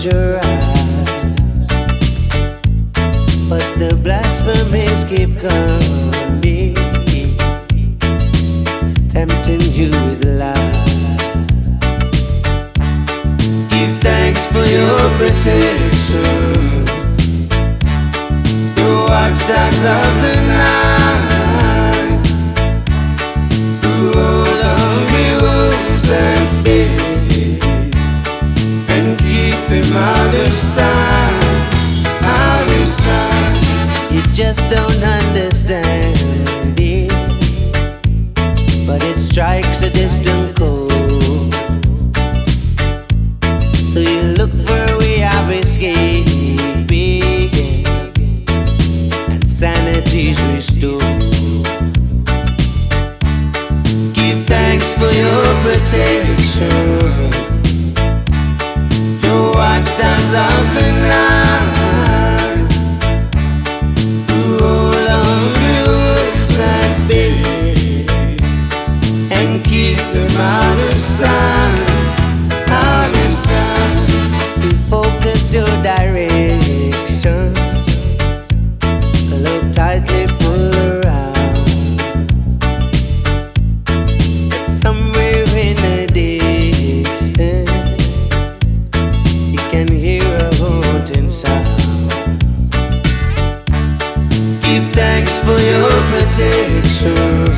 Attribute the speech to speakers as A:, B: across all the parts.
A: your eyes, but the blasphemies keep coming, tempting you with lies. Give thanks for your protection, the watchdogs of the night, who hold hungry wolves at bay and keep them out of sight, out of sight. You just don't understand it, but it strikes a distant chord. So you look for a way of escaping, and sanity's restored. Give thanks for your protection, your watchdogs of the night, who hold hungry wolves at bay and keep them out of sight, out of sight. You focus your direction, look tightly, pull around. But somewhere in the distance, you can hear a haunting sound. Give thanks for your protection,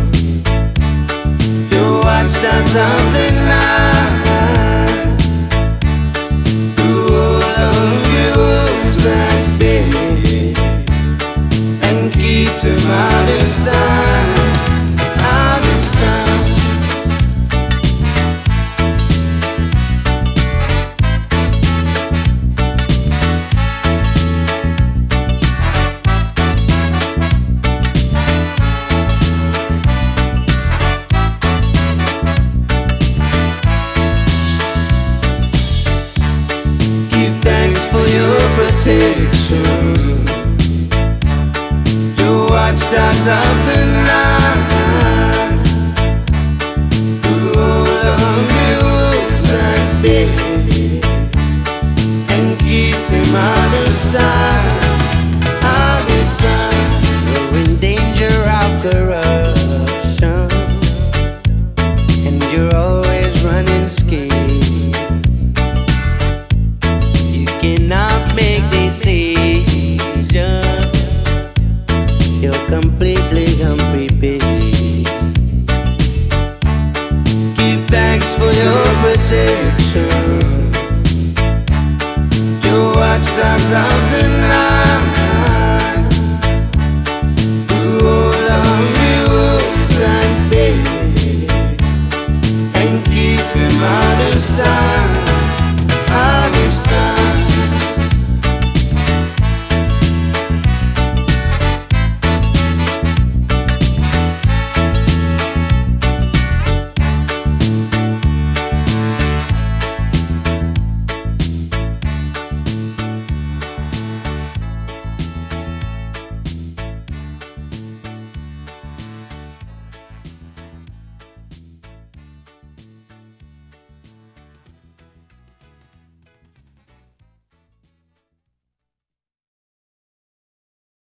A: your watchdogs of the night, who hold hungry wolves at bay and keep them out of sight, out of sight. Give thanks for your protection, your watchdogs of the night, who hold hungry wolves at bay and keep them out of sight, out of sight. You're in danger of corruption, and you're always running scared. You cannot make decisions, you're completely unprepared. Give thanks for your protection, your watchdogs of